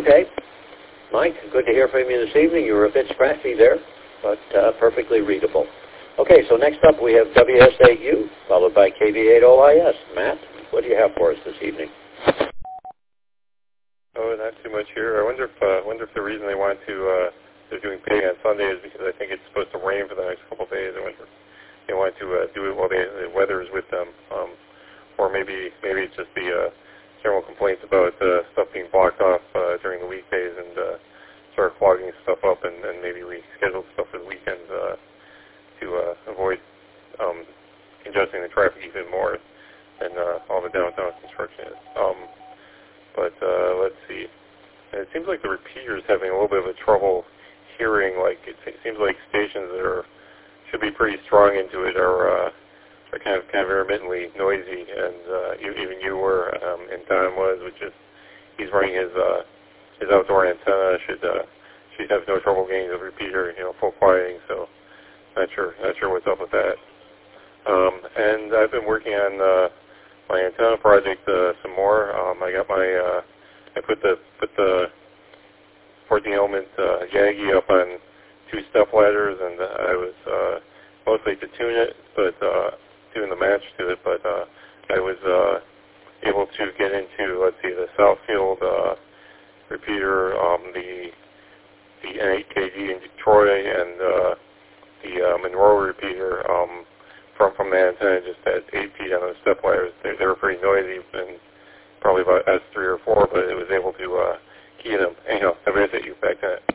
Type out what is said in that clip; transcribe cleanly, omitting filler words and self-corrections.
Okay. Mike, good to hear from you this evening. You were a bit scratchy there, but perfectly readable. Okay, so next up we have WSAU, followed by KV8OIS. Matt, what do you have for us this evening? Oh, not too much here. I wonder if the reason they want to they're doing pay on Sunday is because I think it's supposed to rain for the next couple of days. I wonder if they want to do it while the weather is with them, or maybe it's just the general complaints about stuff being blocked off during the weekdays and start clogging stuff up, and maybe reschedule stuff for the weekends to avoid congesting the traffic even more than all the downtown construction is. But let's see. And it seems like the repeater is having a little bit of a trouble hearing. Like it seems like stations that should be pretty strong into it are kind of intermittently noisy, and even you were, and Don was, which is he's running his outdoor antenna. Should have no trouble getting the repeater, full quieting. So not sure what's up with that. And I've been working on my antenna project some more. I got I put the 14 element Yagi up on 2 step ladders, and I was mostly to tune it, but doing the match to it. But I was able to get into, let's see, the Southfield repeater, the N8KG in Detroit, and the Monroe repeater from the antenna, just at 8 feet on those step ladders. They were pretty noisy, and probably about S3 or 4, but it was able to key them. Anyhow, have a nice day, you back to it.